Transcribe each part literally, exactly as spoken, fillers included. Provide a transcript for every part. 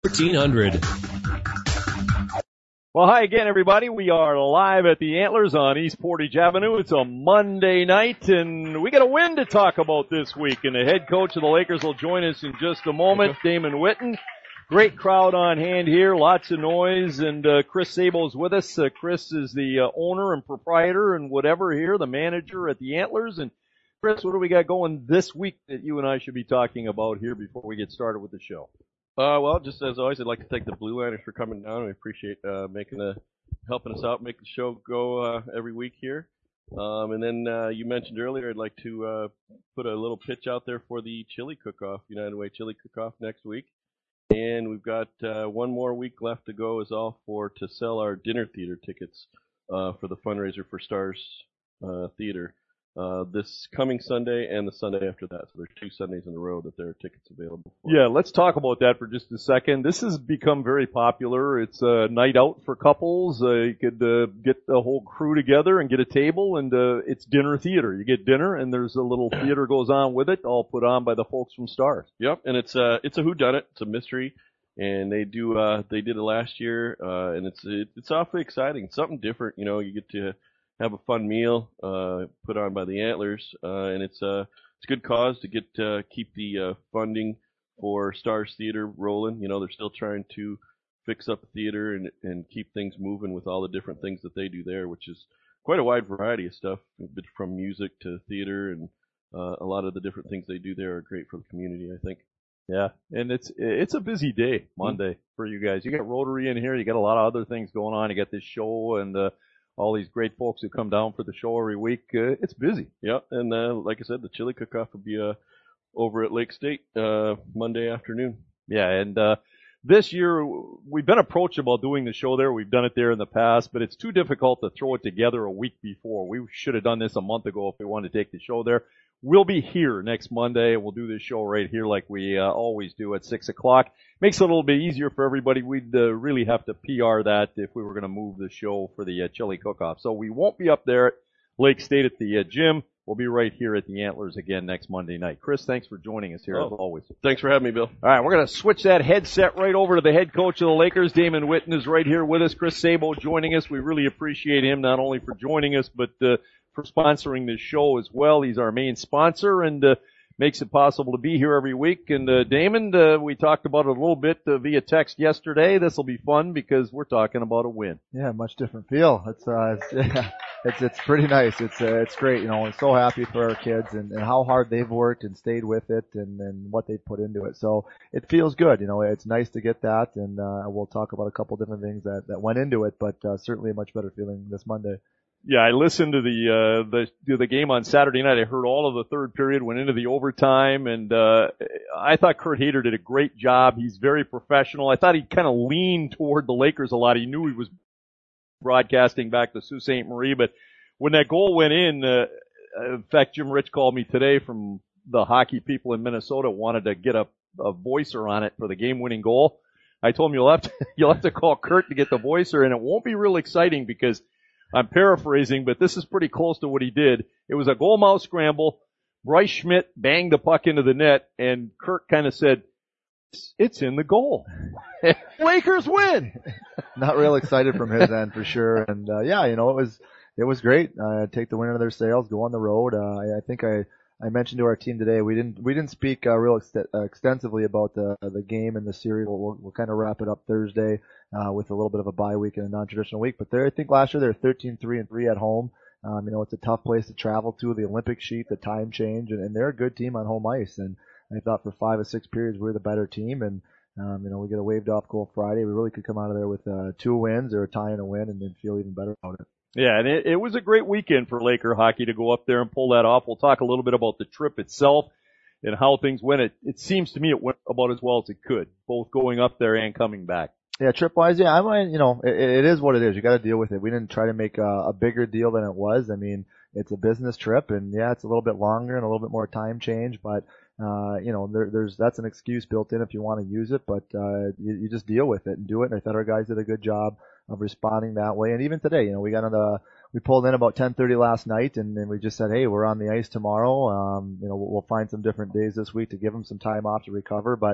fourteen hundred. Well, hi again, everybody. We are live at the Antlers on East Portage Avenue. It's a Monday night, and we got a win to talk about this week. And the head coach of the Lakers will join us in just a moment, Damon Whitten. Great crowd on hand here, lots of noise, and uh, Chris Sabo's with us. Uh, Chris is the uh, owner and proprietor and whatever here, the manager at the Antlers. And Chris, what do we got going this week that you and I should be talking about here before we get started with the show? Uh, well, just as always, I'd like to thank the Blue Liners for coming down. We appreciate uh, making the helping us out, make the show go uh, every week here. Um, and then uh, you mentioned earlier, I'd like to uh, put a little pitch out there for the Chili Cook-Off, United Way Chili Cook-Off next week. And we've got uh, one more week left to go is all for to sell our dinner theater tickets uh, for the fundraiser for Stars uh, Theater. Uh, this coming Sunday and the Sunday after that. So there's two Sundays in a row that there are tickets available for. Yeah, let's talk about that for just a second. This has become very popular. It's a night out for couples. Uh, you could uh, get the whole crew together and get a table, and uh, it's dinner theater. You get dinner, and there's a little theater goes on with it, all put on by the folks from Stars. Yep, and it's a, it's a whodunit. It's a mystery. And they do, uh, they did it last year, uh, and it's, it, it's awfully exciting. It's something different. You know, you get to have a fun meal uh put on by the Antlers, uh and it's uh it's a good cause to get uh keep the uh funding for Stars Theater rolling. You know, they're still trying to fix up the theater and and keep things moving with all the different things that they do there, which is quite a wide variety of stuff, from music to theater, and uh a lot of the different things they do there are great for the community, I think. Yeah, and it's it's a busy day, Monday, mm-hmm. for you guys. You got Rotary in here, you got a lot of other things going on. You got this show and uh all these great folks who come down for the show every week. Uh, it's busy. Yeah, and uh, like I said, the Chili Cook-Off will be uh, over at Lake State uh, Monday afternoon. Yeah, and uh, this year we've been approached about doing the show there. We've done it there in the past, but it's too difficult to throw it together a week before. We should have done this a month ago if we wanted to take the show there. We'll be here next Monday, and we'll do this show right here like we uh, always do at six o'clock. Makes it a little bit easier for everybody. We'd uh, really have to P R that if we were going to move the show for the uh, Chili Cook-Off. So we won't be up there at Lake State at the uh, gym. We'll be right here at the Antlers again next Monday night. Chris, thanks for joining us here oh, as always. Thanks for having me, Bill. All right, we're going to switch that headset right over to the head coach of the Lakers. Damon Whitten is right here with us. Chris Sabo joining us. We really appreciate him not only for joining us, but uh, for sponsoring this show as well. He's our main sponsor and uh, makes it possible to be here every week. And uh, Damon, uh, we talked about it a little bit uh, via text yesterday. This will be fun because we're talking about a win. Yeah, much different feel. It's uh, it's, yeah, it's it's pretty nice. It's uh, it's great. You know, I'm so happy for our kids and, and how hard they've worked and stayed with it and, and what they've put into it. So it feels good. You know, it's nice to get that, and uh, we'll talk about a couple different things that that went into it, but uh, certainly a much better feeling this Monday. Yeah, I listened to the, uh, the, to the game on Saturday night. I heard all of the third period, went into the overtime, and, uh, I thought Kurt Hader did a great job. He's very professional. I thought he kind of leaned toward the Lakers a lot. He knew he was broadcasting back to Sault Ste. Marie, but when that goal went in, uh, in fact, Jim Rich called me today from the hockey people in Minnesota, wanted to get a, a voicer on it for the game-winning goal. I told him you'll have to, you'll have to call Kurt to get the voicer, and it won't be real exciting because I'm paraphrasing, but this is pretty close to what he did. It was a goal mouth scramble. Bryce Schmidt banged the puck into the net, and Kirk kind of said, it's in the goal. Lakers win! Not real excited from his end for sure. And, uh, yeah, you know, it was, it was great. Uh, take the wind out of their sails, go on the road. Uh, I, I think I, I mentioned to our team today, we didn't, we didn't speak, uh, real ext- uh, extensively about the, the game and the series. We'll, we'll, we'll kind of wrap it up Thursday, uh, with a little bit of a bye week and a non-traditional week. But there, I think last year they were thirteen three and three at home. Um, you know, it's a tough place to travel to, the Olympic sheet, the time change, and, and they're a good team on home ice. And I thought for five or six periods we were the better team. And, um, you know, we get a waved off goal Friday. We really could come out of there with, uh, two wins or a tie and a win and then feel even better about it. Yeah, and it, it was a great weekend for Laker hockey to go up there and pull that off. We'll talk a little bit about the trip itself and how things went. It, it seems to me it went about as well as it could, both going up there and coming back. Yeah, trip-wise, yeah, I mean, you know, it, it is what it is. You got to deal with it. We didn't try to make a, a bigger deal than it was. I mean, it's a business trip, and yeah, it's a little bit longer and a little bit more time change, but uh, you know, there, there's that's an excuse built in if you want to use it, but uh, you, you just deal with it and do it. And I thought our guys did a good job of responding that way. And even today, you know, we got on the we pulled in about ten thirty last night, and then we just said, hey, we're on the ice tomorrow. Um, you know, we'll, we'll find some different days this week to give them some time off to recover, but.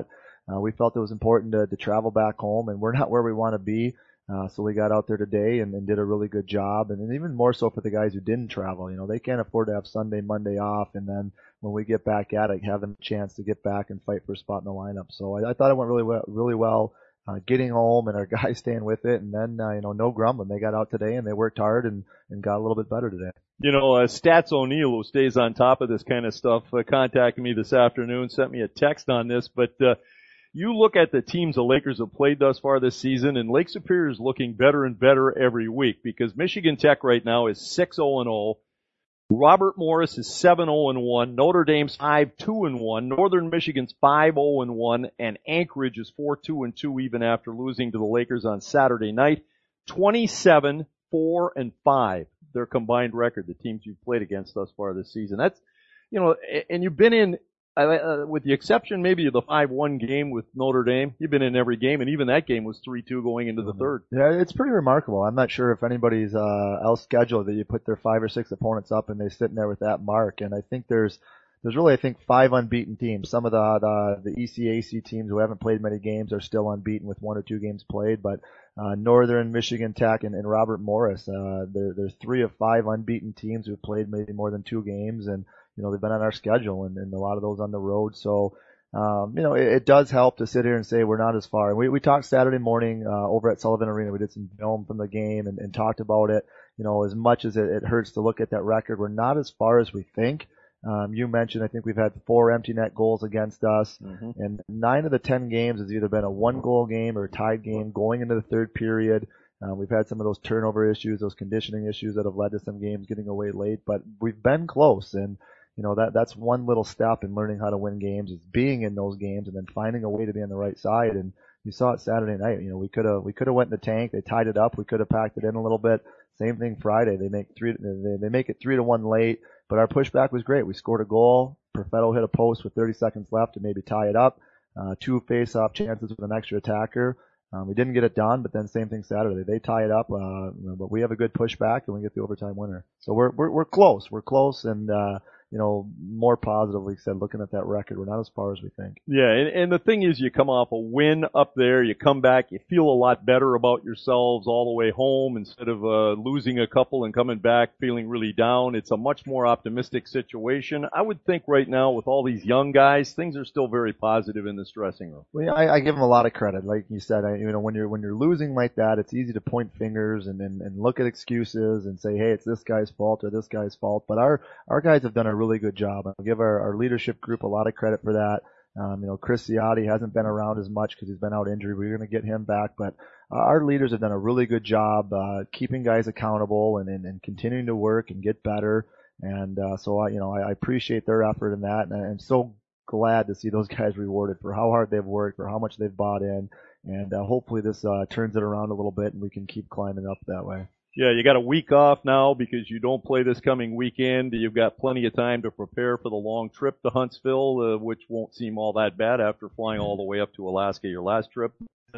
uh, we felt it was important to, to travel back home, and we're not where we want to be. Uh, so we got out there today and, and did a really good job, and, and even more so for the guys who didn't travel. You know, they can't afford to have Sunday, Monday off, and then when we get back at it, having a chance to get back and fight for a spot in the lineup. So I, I thought it went really well, really well, uh, getting home and our guys staying with it, and then, uh, you know, no grumbling. They got out today and they worked hard and, and got a little bit better today. You know, uh, Stats O'Neill, who stays on top of this kind of stuff, uh, contacted me this afternoon, sent me a text on this, but, uh, you look at the teams the Lakers have played thus far this season, and Lake Superior is looking better and better every week because Michigan Tech right now is six oh and oh. Robert Morris is seven oh and one. Notre Dame's five two and one. Northern Michigan's five oh and one. And Anchorage is four two and two even after losing to the Lakers on Saturday night. twenty-seven four and five, their combined record, the teams you've played against thus far this season. That's, you know, and you've been in, Uh, with the exception maybe of the five one game with Notre Dame, you've been in every game, and even that game was three two going into the third. Yeah, it's pretty remarkable. I'm not sure if anybody's uh, else scheduled that you put their five or six opponents up and they're sitting there with that mark. And I think there's there's really, I think, five unbeaten teams. Some of the the, the E C A C teams who haven't played many games are still unbeaten with one or two games played. But uh, Northern Michigan Tech and, and Robert Morris, uh, they're, they're three of five unbeaten teams who've played maybe more than two games. And you know, they've been on our schedule and, and a lot of those on the road. So, um, you know, it, it does help to sit here and say we're not as far. And we, we talked Saturday morning, uh, over at Sullivan Arena. We did some film from the game and, and talked about it. You know, as much as it, it hurts to look at that record, we're not as far as we think. Um, you mentioned, I think we've had four empty net goals against us, mm-hmm. and nine of the ten games has either been a one goal game or a tied game going into the third period. Uh, we've had some of those turnover issues, those conditioning issues that have led to some games getting away late, but we've been close. And you know, that, that's one little step in learning how to win games is being in those games and then finding a way to be on the right side. And you saw it Saturday night. You know, we could have, we could have went in the tank. They tied it up. We could have packed it in a little bit. Same thing Friday. They make three, they, they make it three to one late, but our pushback was great. We scored a goal. Perfetto hit a post with thirty seconds left to maybe tie it up. Uh, two face-off chances with an extra attacker. Um, we didn't get it done, but then same thing Saturday. They tie it up, uh, but we have a good pushback and we get the overtime winner. So we're, we're, we're close. We're close and, uh, you know, more positively said, looking at that record, we're not as far as we think. Yeah, and, and the thing is, you come off a win up there, you come back, you feel a lot better about yourselves all the way home instead of uh, losing a couple and coming back feeling really down. It's a much more optimistic situation. I would think right now with all these young guys, things are still very positive in this dressing room. Well, yeah, I, I give them a lot of credit. Like you said, I, you know, when you're when you're losing like that, it's easy to point fingers and, and, and look at excuses and say, hey, it's this guy's fault or this guy's fault. But our our guys have done a really good job. I'll give our, our leadership group a lot of credit for that. Um, you know, Chris Ciotti hasn't been around as much because he's been out injured. We're going to get him back, but uh, our leaders have done a really good job uh, keeping guys accountable and, and, and continuing to work and get better. And uh, so, I, you know, I, I appreciate their effort in that, and I'm so glad to see those guys rewarded for how hard they've worked, for how much they've bought in, and uh, hopefully this uh, turns it around a little bit and we can keep climbing up that way. Yeah, you got a week off now because you don't play this coming weekend. You've got plenty of time to prepare for the long trip to Huntsville, uh, which won't seem all that bad after flying all the way up to Alaska your last trip.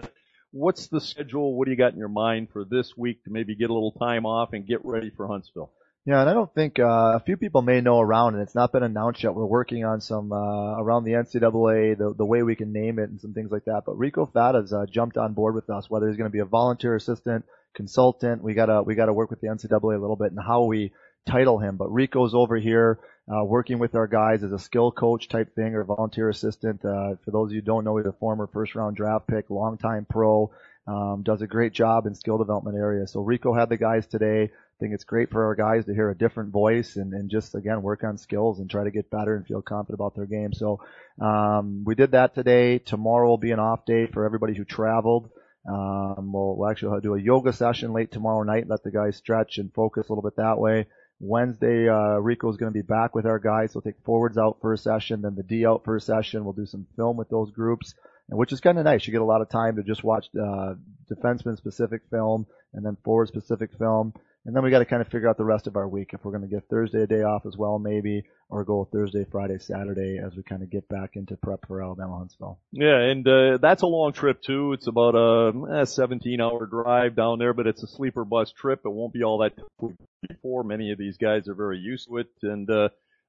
What's the schedule? What do you got in your mind for this week to maybe get a little time off and get ready for Huntsville? Yeah, and I don't think, uh, a few people may know around, and it's not been announced yet. We're working on some, uh, around the N C double A, the, the way we can name it and some things like that. But Rico Fata's, uh, jumped on board with us, whether he's going to be a volunteer assistant, consultant. We gotta, we gotta work with the N C double A a little bit and how we title him. But Rico's over here, uh, working with our guys as a skill coach type thing or volunteer assistant. Uh, for those of you who don't know, he's a former first round draft pick, longtime pro, um, does a great job in skill development area. So Rico had the guys today. I think it's great for our guys to hear a different voice and, and just, again, work on skills and try to get better and feel confident about their game. So, um, we did that today. Tomorrow will be an off day for everybody who traveled. Um, we'll, we'll actually do a yoga session late tomorrow night, let the guys stretch and focus a little bit that way. Wednesday, uh, Rico's going to be back with our guys. We'll take forwards out for a session, then the D out for a session. We'll do some film with those groups, and which is kind of nice. You get a lot of time to just watch, uh, defenseman specific film and then forward specific film. And then we got to kind of figure out the rest of our week if we're going to get Thursday a day off as well, maybe, or go Thursday, Friday, Saturday as we kind of get back into prep for Alabama Huntsville. Yeah, and uh, that's a long trip too. It's about a seventeen-hour drive down there, but it's a sleeper bus trip. It won't be all that before. Many of these guys are very used to it, and uh,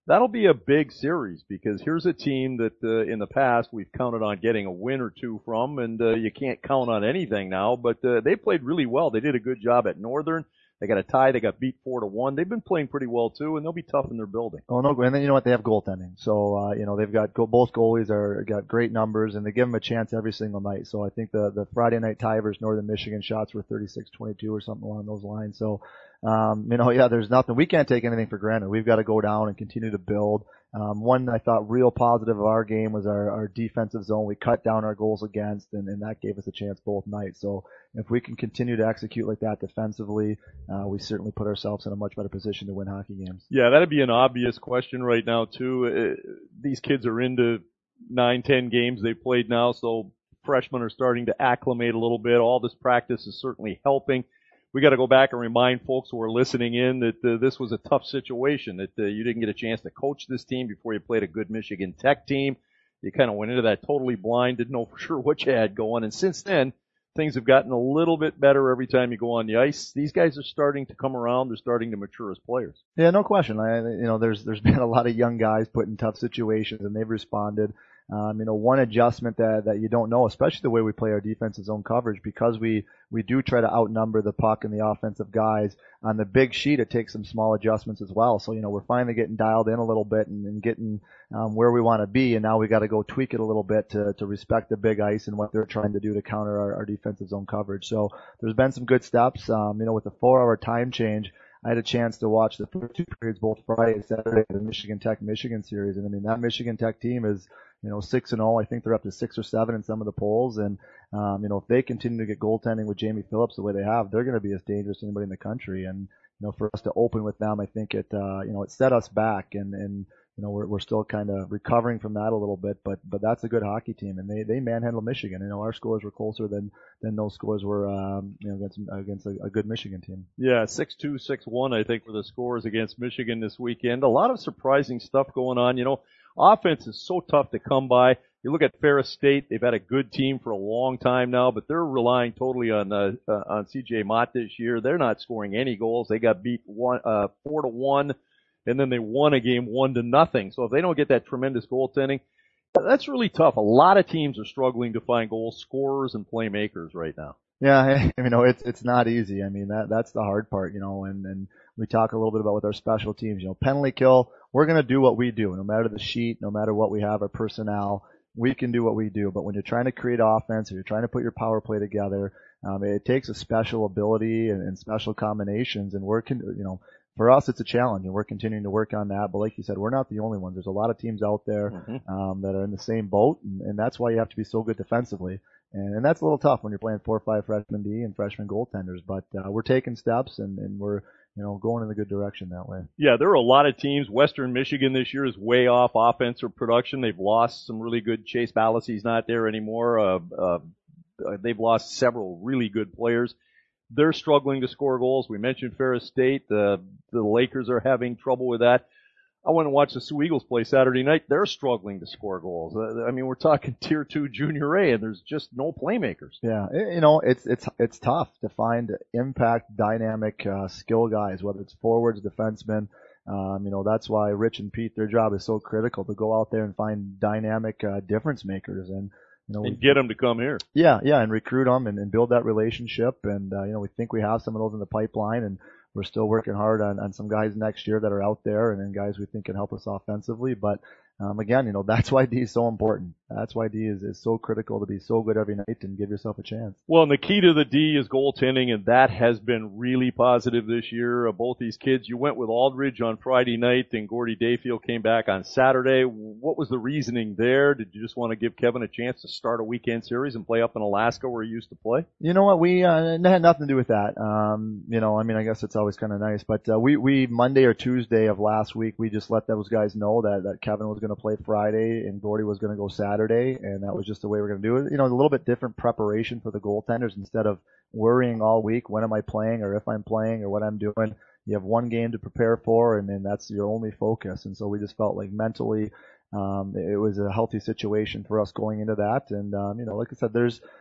That'll be a big series because here's a team that uh, in the past we've counted on getting a win or two from, and uh, you can't count on anything now. But uh, they played really well. They did a good job at Northern. They got a tie. They got beat four to one. They've been playing pretty well too, and they'll be tough in their building. Oh no, and then you know what? They have goaltending. So uh, you know they've got go, both goalies are got great numbers, and they give them a chance every single night. So I think the the Friday night tie versus Northern Michigan shots were thirty-six twenty-two or something along those lines. So um, you know, yeah, there's nothing. We can't take anything for granted. We've got to go down and continue to build. Um, one I thought real positive of our game was our, our defensive zone. We cut down our goals against, and, and that gave us a chance both nights. So if we can continue to execute like that defensively, uh, we certainly put ourselves in a much better position to win hockey games. Yeah, that'd be an obvious question right now too. Uh, these kids are into nine, ten games they've played now, so freshmen are starting to acclimate a little bit. All this practice is certainly helping. We got to go back and remind folks who are listening in that uh, this was a tough situation, that uh, you didn't get a chance to coach this team before you played a good Michigan Tech team. You kind of went into that totally blind, didn't know for sure what you had going. And since then, things have gotten a little bit better every time you go on the ice. These guys are starting to come around. They're starting to mature as players. Yeah, no question. I, you know, there's there's been a lot of young guys put in tough situations, and they've responded. Um, you know, one adjustment that, that you don't know, especially the way we play our defensive zone coverage, because we, we do try to outnumber the puck and the offensive guys. On the big sheet, it takes some small adjustments as well. So, you know, we're finally getting dialed in a little bit and, and getting, um, where we want to be. And now we got to go tweak it a little bit to, to respect the big ice and what they're trying to do to counter our, our defensive zone coverage. So there's been some good steps. Um, you know, with the four hour time change, I had a chance to watch the first two periods both Friday and Saturday of the Michigan Tech Michigan series. And I mean, that Michigan Tech team is, you know, six and oh. I think they're up to six or seven in some of the polls. And, um, you know, if they continue to get goaltending with Jamie Phillips the way they have, they're going to be as dangerous as anybody in the country. And, you know, for us to open with them, I think it, uh, you know, it set us back, and, and, you know, we're, we're still kind of recovering from that a little bit, but, but that's a good hockey team, and they, they manhandled Michigan. You know, our scores were closer than, than those scores were, um, you know, against, against a, a good Michigan team. Yeah, six two, six one, I think, were the scores against Michigan this weekend. A lot of surprising stuff going on. You know, offense is so tough to come by. You look at Ferris State; they've had a good team for a long time now, but they're relying totally on uh, uh, on C J Mott this year. They're not scoring any goals. They got beat one uh, four to one, and then they won a game one to nothing. So if they don't get that tremendous goaltending, that's really tough. A lot of teams are struggling to find goal scorers and playmakers right now. Yeah, you know, it's it's not easy. I mean, that that's the hard part, you know, and and we talk a little bit about with our special teams, you know, penalty kill. We're going to do what we do, no matter the sheet, no matter what we have, our personnel. We can do what we do, but when you're trying to create offense or you're trying to put your power play together, um, it takes a special ability and, and special combinations. And we're, con- you know, for us, it's a challenge, and we're continuing to work on that. But like you said, we're not the only ones. There's a lot of teams out there mm-hmm. um, that are in the same boat, and, and that's why you have to be so good defensively. And, and that's a little tough when you're playing four or five freshman D and freshman goaltenders. But uh, we're taking steps, and, and we're, you know, going in the good direction that way. Yeah, there are a lot of teams. Western Michigan this year is way off offensive production. They've lost some really good. Chase Ballasie's not there anymore. Uh, uh, they've lost several really good players. They're struggling to score goals. We mentioned Ferris State. The the Lakers are having trouble with that. I went and watched the Sioux Eagles play Saturday night. They're struggling to score goals. I mean, we're talking tier two junior A, and there's just no playmakers. Yeah, you know, it's it's it's tough to find impact, dynamic, uh, skill guys, whether it's forwards, defensemen. Um, you know, that's why Rich and Pete, their job is so critical to go out there and find dynamic uh, difference makers and. You know, and we, get them to come here. Yeah, yeah, and recruit them and, and build that relationship. And, uh, you know, we think we have some of those in the pipeline, and we're still working hard on, on some guys next year that are out there, and then guys we think can help us offensively. But, um, again, you know, that's why D is so important. That's why D is, is so critical to be so good every night and give yourself a chance. Well, and the key to the D is goaltending, and that has been really positive this year. Uh, both these kids, you went with Aldridge on Friday night, and Gordy Dayfield came back on Saturday. What was the reasoning there? Did you just want to give Kevin a chance to start a weekend series and play up in Alaska where he used to play? You know what? We uh, it had nothing to do with that. Um, you know, I mean, I guess it's always kind of nice, but uh, we we Monday or Tuesday of last week, we just let those guys know that that Kevin was going to play Friday and Gordy was going to go Saturday, and that was just the way we're going to do it. You know, a little bit different preparation for the goaltenders. Instead of worrying all week, when am I playing or if I'm playing or what I'm doing, you have one game to prepare for, and then that's your only focus. And so we just felt like mentally, um, it was a healthy situation for us going into that. And, um, you know, like I said, there's,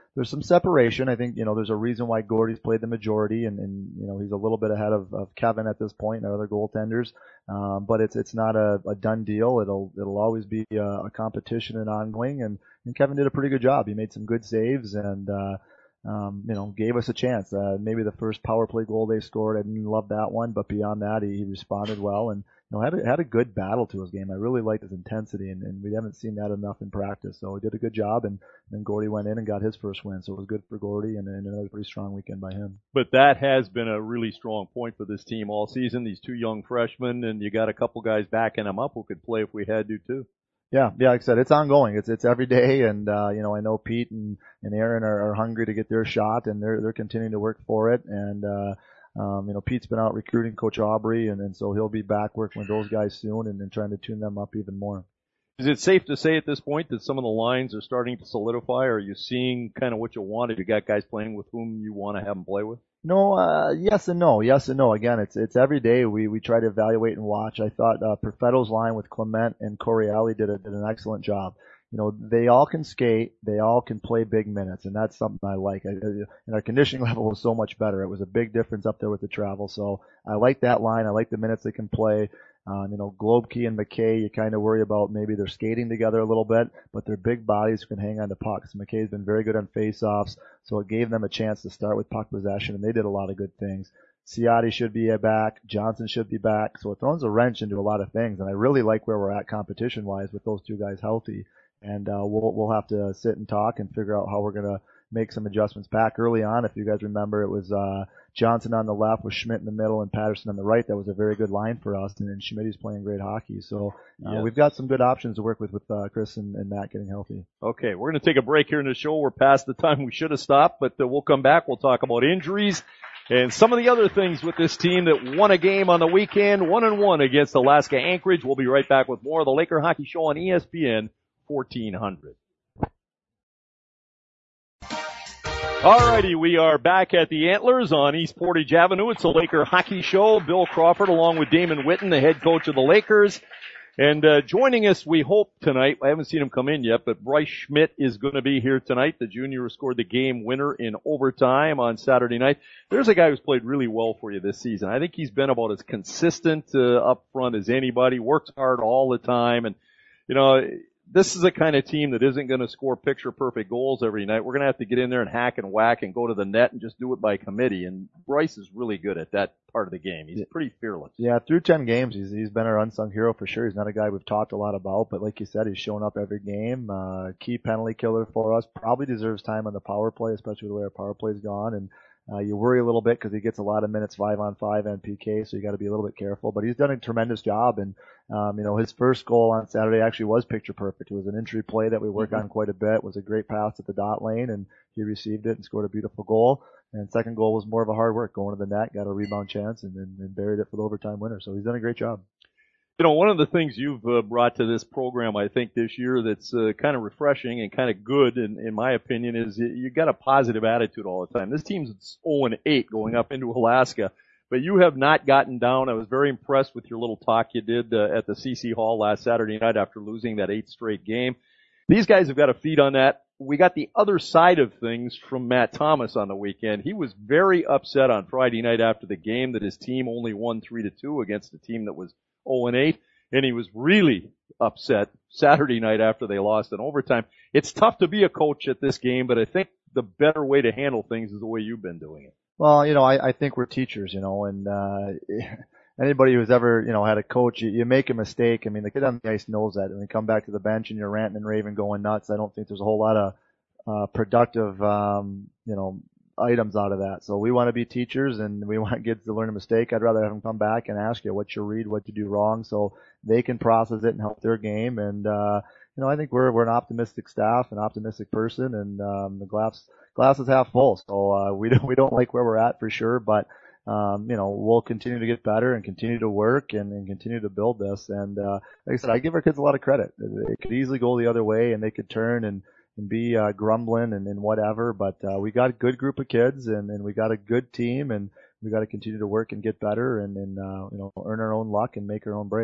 there's some separation. I think, you know, there's a reason why Gordy's played the majority, and, and you know, he's a little bit ahead of, of Kevin at this point and other goaltenders. Um, but it's, it's not a, a done deal. It'll, it'll always be a, a competition and ongoing, and, and Kevin did a pretty good job. He made some good saves and, uh, um, you know, gave us a chance. Uh, maybe the first power play goal they scored, I didn't love that one, but beyond that, he, he responded well and, you know, had a, had a good battle to his game. I really liked his intensity, and, and we haven't seen that enough in practice. So he did a good job, and then Gordy went in and got his first win. So it was good for Gordy, and, and another pretty strong weekend by him. But that has been a really strong point for this team all season. These two young freshmen, and you got a couple guys backing them up who could play if we had to too. Yeah, yeah, like I said, it's ongoing. It's it's every day, and uh, you know, I know Pete and, and Aaron are, are hungry to get their shot, and they're they're continuing to work for it. And uh, um, you know, Pete's been out recruiting Coach Aubrey, and, and so he'll be back working with those guys soon, and, and trying to tune them up even more. Is it safe to say at this point that some of the lines are starting to solidify? Or are you seeing kind of what you wanted? You got guys playing with whom you want to have them play with? No, uh, yes and no, yes and no. Again, it's it's every day we we try to evaluate and watch. I thought uh, Perfetto's line with Clement and Correale did a, did an excellent job. You know, they all can skate, they all can play big minutes, and that's something I like. I, and our conditioning level was so much better. It was a big difference up there with the travel. So I like that line. I like the minutes they can play. Um, you know, Globkey and McKay, you kind of worry about maybe they're skating together a little bit, but they're big bodies who can hang on to pucks. McKay's been very good on face-offs, so it gave them a chance to start with puck possession, and they did a lot of good things. Ciotti should be back. Johnson should be back. So it throws a wrench into a lot of things, and I really like where we're at competition-wise with those two guys healthy. And uh, we'll we'll have to sit and talk and figure out how we're going to make some adjustments back. Early on, if you guys remember, it was uh Johnson on the left with Schmidt in the middle and Patterson on the right. That was a very good line for us, and then Schmidt's playing great hockey. So uh, yes. We've got some good options to work with with uh, Chris and, and Matt getting healthy. Okay, we're going to take a break here in the show. We're past the time we should have stopped, but uh, we'll come back. We'll talk about injuries and some of the other things with this team that won a game on the weekend, one and one against Alaska Anchorage. We'll be right back with more of the Laker Hockey Show on E S P N fourteen hundred. Alrighty, we are back at the Antlers on East Portage Avenue. It's the Laker Hockey Show. Bill Crawford along with Damon Whitten, the head coach of the Lakers. And uh, joining us, we hope tonight, I haven't seen him come in yet, but Bryce Schmidt is going to be here tonight. The junior who scored the game winner in overtime on Saturday night. There's a guy who's played really well for you this season. I think he's been about as consistent uh, up front as anybody, works hard all the time. And, you know, this is a kind of team that isn't going to score picture-perfect goals every night. We're going to have to get in there and hack and whack and go to the net and just do it by committee. And Bryce is really good at that part of the game. He's pretty fearless. Yeah, through ten games, he's he's been our unsung hero for sure. He's not a guy we've talked a lot about, but like you said, he's shown up every game. Uh, key penalty killer for us. Probably deserves time on the power play, especially the way our power play's gone. And Uh, you worry a little bit because he gets a lot of minutes five on five and P K, so you got to be a little bit careful. But he's done a tremendous job, and um, you know, his first goal on Saturday actually was picture perfect. It was an entry play that we work mm-hmm. on quite a bit. It was a great pass at the dot lane, and he received it and scored a beautiful goal. And second goal was more of a hard work, going to the net, got a rebound chance, and then and buried it for the overtime winner. So he's done a great job. You know, one of the things you've uh, brought to this program, I think, this year that's uh, kind of refreshing and kind of good, in, in my opinion, is you got a positive attitude all the time. This team's oh and eight going up into Alaska, but you have not gotten down. I was very impressed with your little talk you did uh, at the C C Hall last Saturday night after losing that eighth straight game. These guys have got to feed on that. We got the other side of things from Matt Thomas on the weekend. He was very upset on Friday night after the game that his team only won three to two against a team that was oh and eight, and he was really upset Saturday night after they lost in overtime. It's tough to be a coach at this game, but I think the better way to handle things is the way you've been doing it. Well, you know, I, I think we're teachers, you know, and uh anybody who's ever, you know, had a coach, you, you make a mistake. I mean, the kid on the ice knows that. When you come back to the bench and you're ranting and raving, going nuts, I don't think there's a whole lot of uh productive, um, you know, items out of that. So we want to be teachers, and we want kids to learn a mistake. I'd rather have them come back and ask you what's your read, what you do wrong, so they can process it and help their game. And uh you know, I think we're we're an optimistic staff, an optimistic person, and um the glass glass is half full. So uh we don't we don't like where we're at for sure, but um you know, we'll continue to get better and continue to work and, and continue to build this. And uh like I said, I give our kids a lot of credit. It could easily go the other way, and they could turn and and be uh, grumbling and, and whatever, but uh, we got a good group of kids, and, and we got a good team, and we got to continue to work and get better, and, and uh, you know, earn our own luck and make our own break.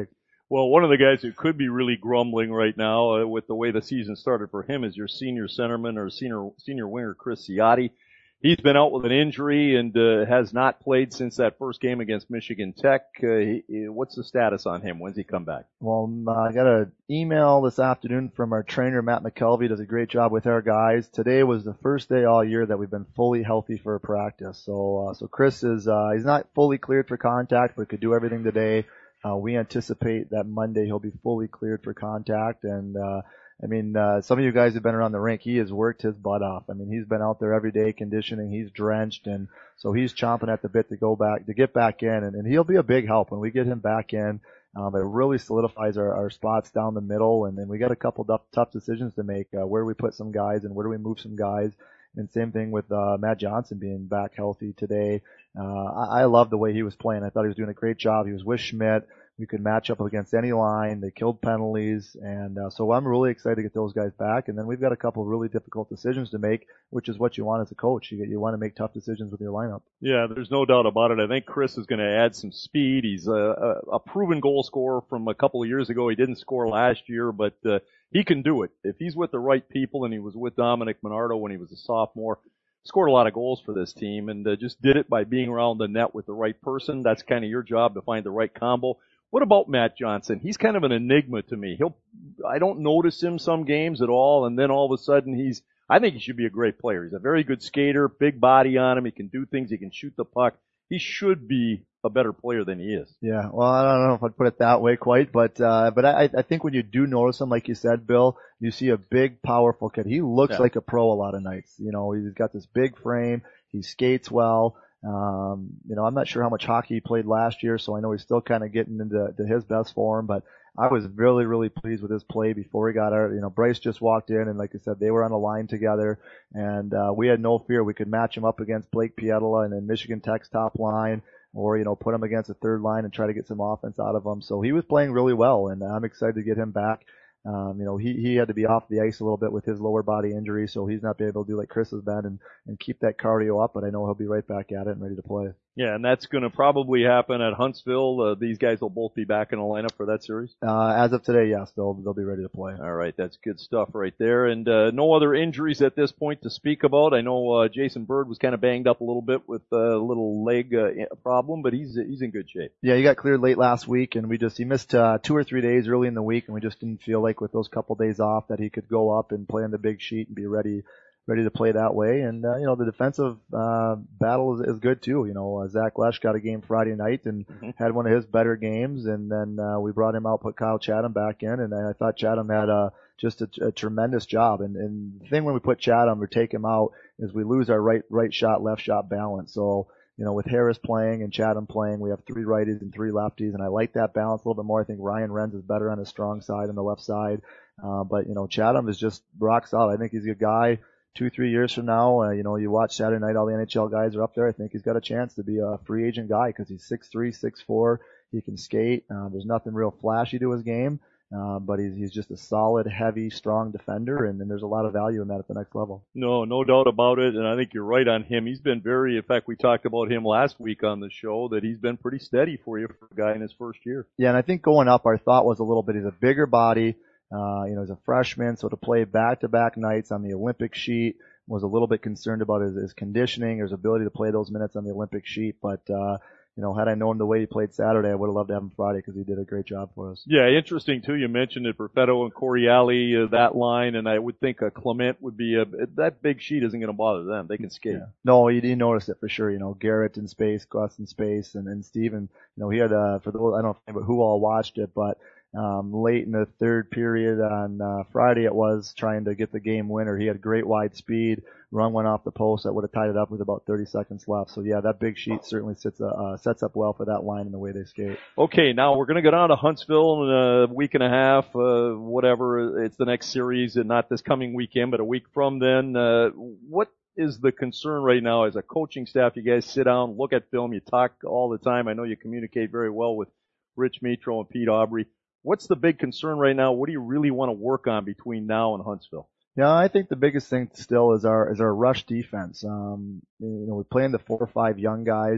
Well, one of the guys who could be really grumbling right now uh, with the way the season started for him is your senior centerman or senior senior winger, Chris Ciotti. He's been out with an injury and uh, has not played since that first game against Michigan Tech. Uh, he, he, what's the status on him? When's he come back? Well, uh, I got an email this afternoon from our trainer, Matt McKelvey. Does a great job with our guys. Today was the first day all year that we've been fully healthy for a practice. So, uh, so Chris is, uh, he's not fully cleared for contact, but could do everything today. Uh, we anticipate that Monday he'll be fully cleared for contact. And, uh, I mean, uh, some of you guys have been around the rink. He has worked his butt off. I mean, he's been out there every day conditioning. He's drenched, and so he's chomping at the bit to go back, to get back in, and, and he'll be a big help when we get him back in. Um, it really solidifies our, our spots down the middle, and then we got a couple tough, tough decisions to make. Uh, where do we put some guys, and where do we move some guys? And same thing with uh, Matt Johnson being back healthy today. Uh, I, I love the way he was playing. I thought he was doing a great job. He was with Schmidt. We could match up against any line. They killed penalties, and uh, so I'm really excited to get those guys back. And then we've got a couple of really difficult decisions to make, which is what you want as a coach. You you want to make tough decisions with your lineup. Yeah, there's no doubt about it. I think Chris is going to add some speed. He's a, a, a proven goal scorer from a couple of years ago. He didn't score last year, but uh, he can do it if he's with the right people. And he was with Dominic Minardo when he was a sophomore. Scored a lot of goals for this team, and uh, just did it by being around the net with the right person. That's kind of your job, to find the right combo. What about Matt Johnson? He's kind of an enigma to me. He'll, I don't notice him some games at all, and then all of a sudden he's, I think he should be a great player. He's a very good skater, big body on him. He can do things. He can shoot the puck. He should be a better player than he is. Yeah, well, I don't know if I'd put it that way quite, but, uh, but I, I think when you do notice him, like you said, Bill, you see a big, powerful kid. He looks Yeah. like a pro a lot of nights. You know, he's got this big frame. He skates well. Um, you know, I'm not sure how much hockey he played last year, so I know he's still kind of getting into to his best form, but I was really, really pleased with his play before he got out. You know, Bryce just walked in, and like I said, they were on the line together, and, uh, we had no fear. We could match him up against Blake Pietila and then Michigan Tech's top line, or, you know, put him against the third line and try to get some offense out of him. So he was playing really well, and I'm excited to get him back. Um, you know, he, he had to be off the ice a little bit with his lower body injury, so he's not been able to do like Chris has been and, and keep that cardio up, but I know he'll be right back at it and ready to play. Yeah, and that's going to probably happen at Huntsville. Uh, these guys will both be back in the lineup for that series. Uh, as of today, yes, they'll, they'll be ready to play. All right, that's good stuff right there. And, uh, no other injuries at this point to speak about. I know, uh, Jason Bird was kind of banged up a little bit with a little leg, uh, problem, but he's, he's in good shape. Yeah, he got cleared late last week, and we just, he missed, uh, two or three days early in the week, and we just didn't feel like with those couple days off that he could go up and play on the big sheet and be ready ready to play that way. And, uh, you know, the defensive, uh, battle is, is good too. You know, uh, Zach Lesh got a game Friday night and mm-hmm. had one of his better games. And then, uh, we brought him out, put Kyle Chatham back in. And I thought Chatham had, uh, just a, a tremendous job. And, and the thing when we put Chatham or take him out is we lose our right, right shot, left shot balance. So, you know, with Harris playing and Chatham playing, we have three righties and three lefties. And I like that balance a little bit more. I think Ryan Renz is better on his strong side on the left side. Uh, but, you know, Chatham is just rock solid. I think he's a guy. Two, three years from now, uh, you know, you watch Saturday night, all the N H L guys are up there. I think he's got a chance to be a free agent guy because he's six three, six four. He can skate. Uh, there's nothing real flashy to his game, uh, but he's, he's just a solid, heavy, strong defender, and, and there's a lot of value in that at the next level. No, no doubt about it, and I think you're right on him. He's been very, in fact, we talked about him last week on the show, that he's been pretty steady for you for a guy in his first year. Yeah, and I think going up, our thought was a little bit, he's a bigger body, uh, you know, he's a freshman, so to play back-to-back nights on the Olympic sheet, was a little bit concerned about his, his conditioning, his ability to play those minutes on the Olympic sheet. But, uh, you know, had I known the way he played Saturday, I would have loved to have him Friday because he did a great job for us. Yeah, interesting too. You mentioned it, Perfetto and Coriali, uh, that line, and I would think a Clement would be a, that big sheet isn't going to bother them. They can skate. Yeah. No, you didn't notice it for sure. You know, Garrett in space, Gus in space, and, and Steven, you know, he had, uh, for those, I don't know who all watched it, but, Um, late in the third period on uh, Friday it was, trying to get the game winner. He had great wide speed, run one off the post that would have tied it up with about thirty seconds left. So yeah, that big sheet certainly sits, uh, sets up well for that line and the way they skate. Okay, now we're going to go down to Huntsville in a week and a half, uh, whatever. It's the next series, and not this coming weekend, but a week from then. Uh, what is the concern right now as a coaching staff? You guys sit down, look at film, you talk all the time. I know you communicate very well with Rich Mitro and Pete Aubry. What's the big concern right now? What do you really want to work on between now and Huntsville? Yeah, I think the biggest thing still is our is our rush defense. Um, you know, we're playing the four or five young guys.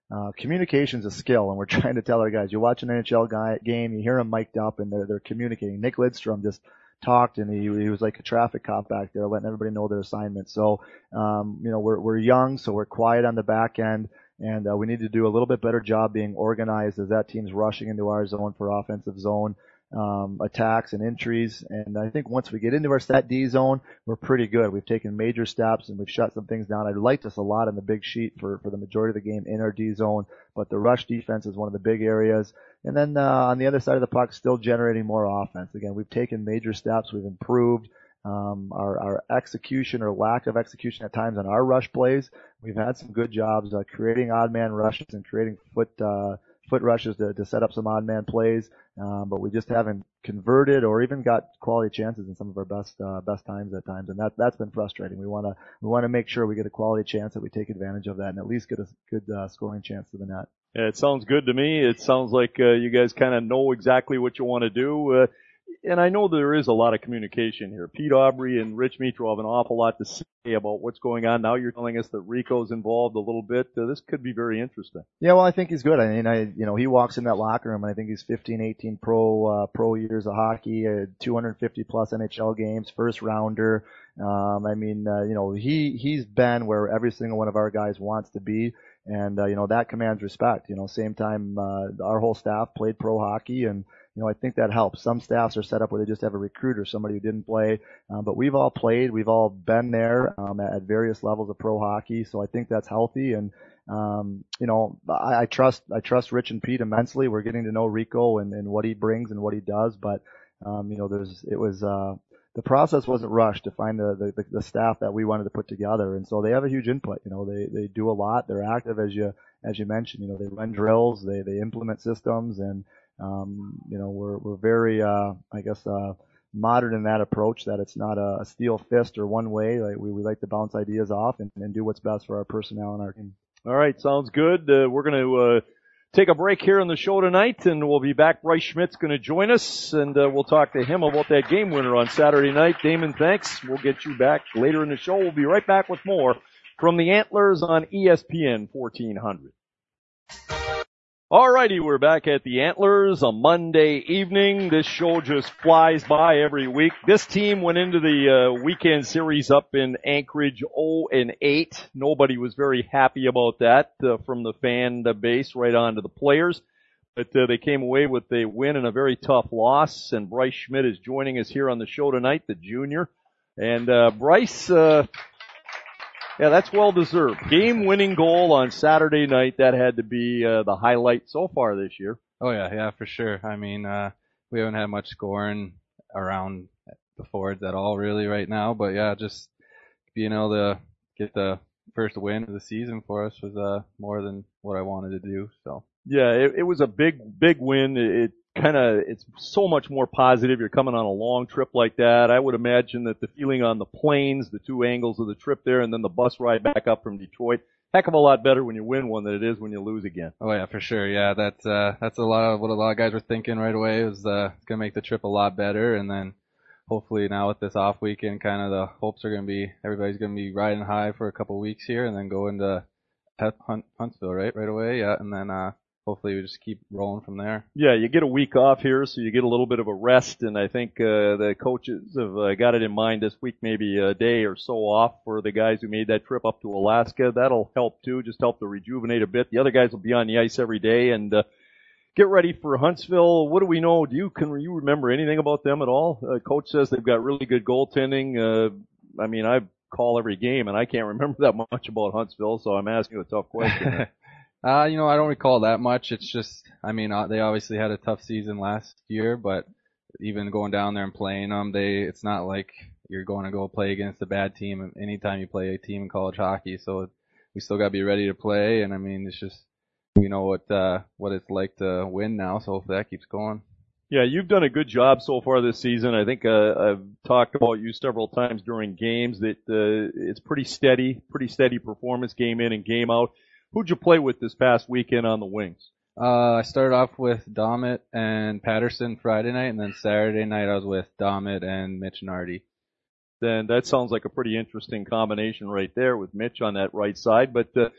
uh, communication's a skill, and we're trying to tell our guys, you watch an N H L guy, game, you hear them mic'd up, and they're, they're communicating. Nick Lidstrom just talked, and he, he was like a traffic cop back there, letting everybody know their assignment. So, um, you know, we're, we're young, so we're quiet on the back end, and uh, we need to do a little bit better job being organized as that team's rushing into our zone for offensive zone um, attacks and entries. And I think once we get into our set D zone, we're pretty good. We've taken major steps and we've shut some things down. I liked us a lot on the big sheet for, for the majority of the game in our D zone, but the rush defense is one of the big areas. And then uh, on the other side of the puck, still generating more offense. Again, we've taken major steps. We've improved um, our, our execution or lack of execution at times on our rush plays. We've had some good jobs uh, creating odd man rushes and creating foot uh, foot rushes to, to set up some odd man plays, um, but we just haven't converted or even got quality chances in some of our best uh, best times at times, and that that's been frustrating. We want to we want to make sure we get a quality chance, that we take advantage of that, and at least get a good uh, scoring chance to the net. Yeah, it sounds good to me. It sounds like uh, you guys kind of know exactly what you want to do. Uh, and I know there is a lot of communication here. Pete Aubry and Rich Mitro have an awful lot to say about what's going on. Now you're telling us that Rico's involved a little bit. Uh, this could be very interesting. Yeah, well, I think he's good. I mean, I, you know, he walks in that locker room and I think he's fifteen, eighteen pro, uh, pro years of hockey, uh, two hundred fifty plus N H L games, first rounder. Um, I mean, uh, you know, he, he's been where every single one of our guys wants to be. And, uh, you know, that commands respect. You know, same time, uh, our whole staff played pro hockey, and, you know, I think that helps. Some staffs are set up where they just have a recruiter, somebody who didn't play. Um, but we've all played. We've all been there, um, at, at various levels of pro hockey. So I think that's healthy. And, um, you know, I, I trust, I trust Rich and Pete immensely. We're getting to know Rico and, and what he brings and what he does. But, um, you know, there's, it was, uh, the process wasn't rushed to find the, the, the staff that we wanted to put together. And so they have a huge input. You know, they, they do a lot. They're active, as you, as you mentioned. You know, they run drills, they, they implement systems, and, um, you know, we're, we're very, uh, I guess, uh, modern in that approach, that it's not a, a steel fist or one way. Like we, we like to bounce ideas off and, and do what's best for our personnel and our team. All right. Sounds good. Uh, we're going to, uh, take a break here on the show tonight, and we'll be back. Bryce Schmidt's going to join us, and uh, we'll talk to him about that game winner on Saturday night. Damon, thanks. We'll get you back later in the show. We'll be right back with more from the Antlers on E S P N fourteen hundred. Alrighty, we're back at the Antlers on Monday evening. This show just flies by every week. This team went into the uh, weekend series up in Anchorage oh and eight. Nobody was very happy about that, uh, from the fan base right on to the players. But uh, they came away with a win and a very tough loss. And Bryce Schmidt is joining us here on the show tonight, the junior. And uh, Bryce, uh, yeah, that's well deserved. Game-winning goal on Saturday night. That had to be uh, the highlight so far this year. Oh yeah, yeah, for sure. I mean, uh, we haven't had much scoring around the Fords at all really right now, but yeah, just being able to get the first win of the season for us was uh, more than what I wanted to do. So yeah, it, it was a big, big win. It kind of, it's so much more positive. You're coming on a long trip like that. I would imagine that the feeling on the planes, the two angles of the trip there, and then the bus ride back up from Detroit, heck of a lot better when you win one than it is when you lose again. Oh yeah, for sure. Yeah, that's uh, that's a lot of what a lot of guys were thinking right away. It was uh, gonna make the trip a lot better, and then hopefully now with this off weekend, kind of the hopes are gonna be everybody's gonna be riding high for a couple of weeks here, and then go into Hunt, Huntsville right right away. Yeah, and then uh. Hopefully we just keep rolling from there. Yeah, you get a week off here, so you get a little bit of a rest, and I think uh, the coaches have uh, got it in mind this week, maybe a day or so off for the guys who made that trip up to Alaska. That'll help too, just help to rejuvenate a bit. The other guys will be on the ice every day and uh, get ready for Huntsville. What do we know? Do you can you remember anything about them at all? Uh, coach says they've got really good goaltending. Uh, I mean, I call every game, and I can't remember that much about Huntsville, so I'm asking you a tough question. Uh, you know, I don't recall that much. It's just, I mean, uh, they obviously had a tough season last year, but even going down there and playing them, they, it's not like you're going to go play against a bad team anytime you play a team in college hockey. So we still got to be ready to play. And I mean, it's just, we know what, uh, what it's like to win now. So hopefully that keeps going. Yeah, you've done a good job so far this season. I think, uh, I've talked about you several times during games that, uh, it's pretty steady, pretty steady performance game in and game out. Who'd you play with this past weekend on the wings? Uh, I started off with Domit and Patterson Friday night, and then Saturday night I was with Domit and Mitch Nardi. Then that sounds like a pretty interesting combination right there with Mitch on that right side. But uh,